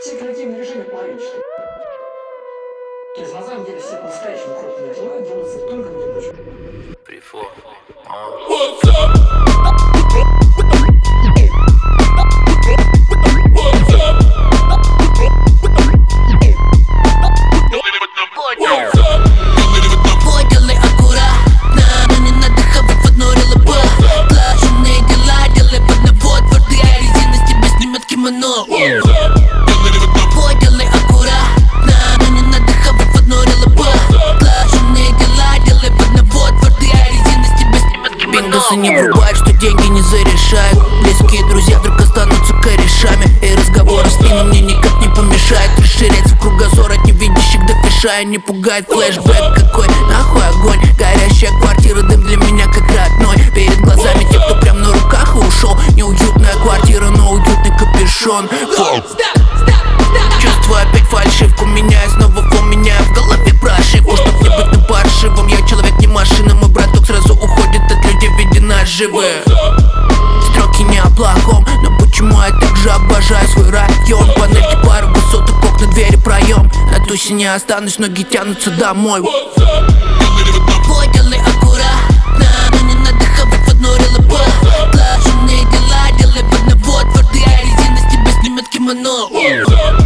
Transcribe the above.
Все креативные решения половинчатые. То есть на самом деле все по-настоящему крупные дела делаются только в одиночку. Делай аккуратно, но не надо хавать в одно РЛП. Глаженные дела делай в одного. Твердая резина с тебя снимет кимоно. Делай аккуратно, но не надо хавать в одно РЛП. Глаженные дела делай в одного. Твердая резина с тебя снимет кимоно. Бингосы не врубают, что деньги не зарешают. Близкие друзья вдруг останутся корешами. И разговоры с ними мне никак не помешает расширяться в кругозор от невидящих до фиша. Не пугает флешбэк, какой нахуй огонь. Горящая квартира, дым для меня как родной. Перед глазами те, кто прям на руках и ушел. Неуютная квартира, но уютный капюшон. Чувствую опять фальшивку, меняю снова фон, меняю в голове прошивку. Чтоб не быть на паршивом, я человек не машина. Мой браток сразу уходит от людей в виде наживы. Строки не о плохом, но почему я так же обожаю свой район? Панельки, пару высоток, окна, двери, проем. На тусе не останусь, ноги тянутся домой. Делай аккуратно, но не надо хавать в одно РЛП. Глаженные дела делай в одного. Твердая резина с тебя снимет кимоно.